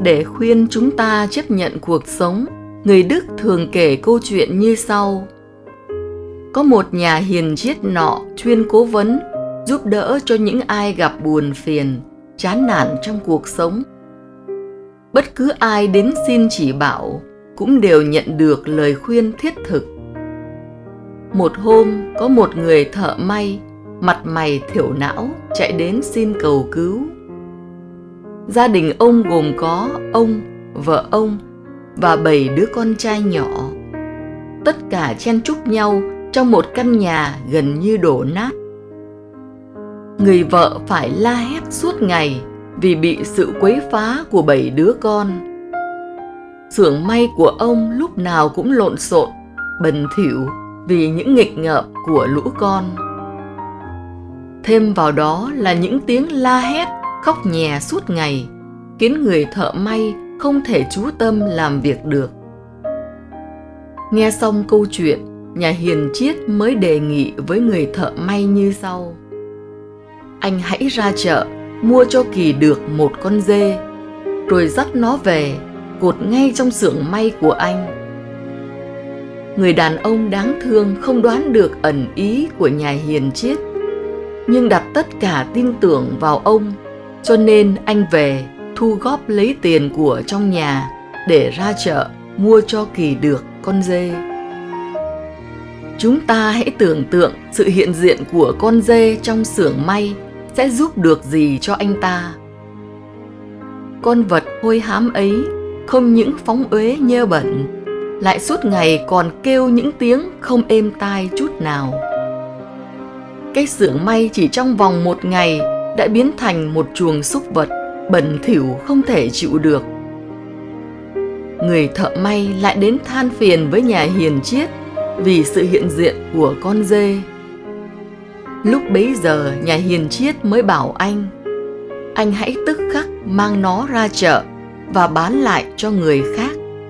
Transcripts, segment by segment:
Để khuyên chúng ta chấp nhận cuộc sống, người Đức thường kể câu chuyện như sau. Có một nhà hiền triết nọ chuyên cố vấn, giúp đỡ cho những ai gặp buồn phiền, chán nản trong cuộc sống. Bất cứ ai đến xin chỉ bảo cũng đều nhận được lời khuyên thiết thực. Một hôm, có một người thợ may, mặt mày thiểu não, chạy đến xin cầu cứu. Gia đình ông gồm có ông, vợ ông và 7 đứa con trai nhỏ. Tất cả chen chúc nhau trong một căn nhà gần như đổ nát. Người vợ phải la hét suốt ngày vì bị sự quấy phá của 7 đứa con. Xưởng may của ông lúc nào cũng lộn xộn, bẩn thỉu vì những nghịch ngợm của lũ con. Thêm vào đó là những tiếng la hét, khóc nhè suốt ngày, khiến người thợ may không thể chú tâm làm việc được. Nghe xong câu chuyện, nhà hiền triết mới đề nghị với người thợ may như sau. Anh hãy ra chợ, mua cho Kỳ được một con dê, rồi dắt nó về, cột ngay trong xưởng may của anh. Người đàn ông đáng thương không đoán được ẩn ý của nhà hiền triết, nhưng đặt tất cả tin tưởng vào ông, cho nên anh về thu góp lấy tiền của trong nhà để ra chợ mua cho Kỳ được con dê. Chúng ta hãy tưởng tượng sự hiện diện của con dê trong xưởng may sẽ giúp được gì cho anh ta. Con vật hôi hám ấy không những phóng uế nhơ bẩn, lại suốt ngày còn kêu những tiếng không êm tai chút nào. Cái xưởng may chỉ trong vòng một ngày đã biến thành một chuồng súc vật bẩn thỉu không thể chịu được. Người thợ may lại đến than phiền với nhà hiền triết vì sự hiện diện của con dê. Lúc bấy giờ nhà hiền triết mới bảo anh hãy tức khắc mang nó ra chợ và bán lại cho người khác.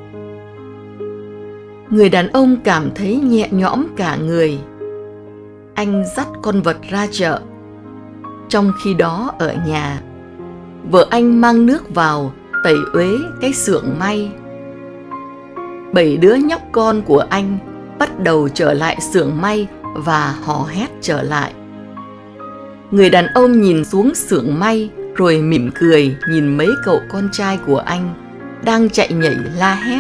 Người đàn ông cảm thấy nhẹ nhõm cả người. Anh dắt con vật ra chợ. Trong khi đó ở nhà, vợ anh mang nước vào tẩy uế cái xưởng may. 7 đứa nhóc con của anh bắt đầu trở lại xưởng may và hò hét trở lại. Người đàn ông nhìn xuống xưởng may rồi mỉm cười nhìn mấy cậu con trai của anh đang chạy nhảy la hét.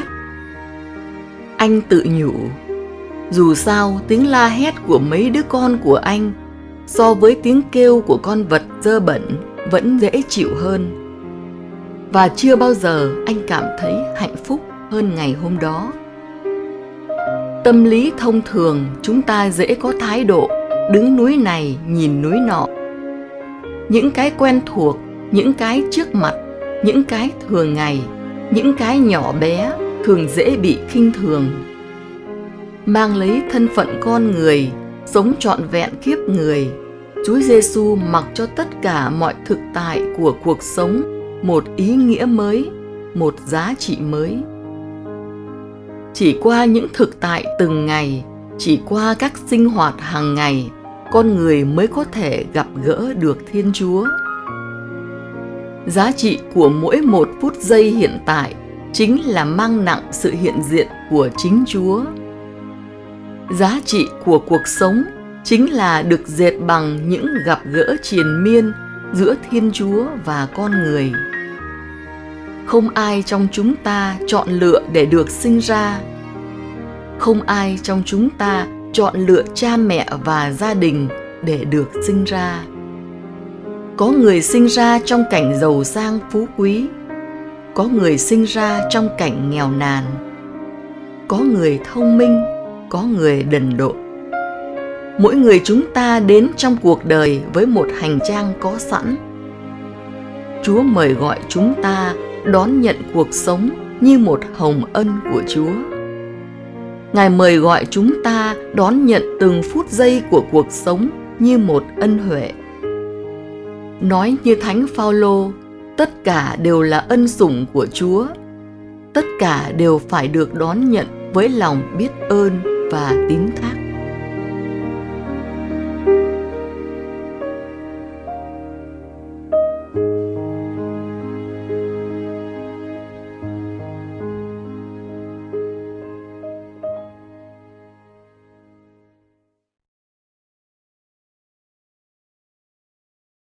Anh tự nhủ, dù sao tiếng la hét của mấy đứa con của anh so với tiếng kêu của con vật dơ bẩn vẫn dễ chịu hơn. Và chưa bao giờ anh cảm thấy hạnh phúc hơn ngày hôm đó. Tâm lý thông thường chúng ta dễ có thái độ đứng núi này nhìn núi nọ. Những cái quen thuộc, những cái trước mặt, những cái thường ngày, những cái nhỏ bé thường dễ bị khinh thường. Mang lấy thân phận con người, sống trọn vẹn kiếp người, Chúa Giêsu mặc cho tất cả mọi thực tại của cuộc sống một ý nghĩa mới, một giá trị mới. Chỉ qua những thực tại từng ngày, chỉ qua các sinh hoạt hàng ngày, con người mới có thể gặp gỡ được Thiên Chúa. Giá trị của mỗi một phút giây hiện tại chính là mang nặng sự hiện diện của chính Chúa. Giá trị của cuộc sống chính là được dệt bằng những gặp gỡ triền miên giữa Thiên Chúa và con người. Không ai trong chúng ta chọn lựa để được sinh ra. Không ai trong chúng ta chọn lựa cha mẹ và gia đình để được sinh ra. Có người sinh ra trong cảnh giàu sang phú quý, có người sinh ra trong cảnh nghèo nàn, có người thông minh, có người đần độn. Mỗi người chúng ta đến trong cuộc đời với một hành trang có sẵn. Chúa mời gọi chúng ta đón nhận cuộc sống như một hồng ân của Chúa. Ngài mời gọi chúng ta đón nhận từng phút giây của cuộc sống như một ân huệ. Nói như Thánh Phaolô, tất cả đều là ân sủng của Chúa. Tất cả đều phải được đón nhận với lòng biết ơn và tín thác.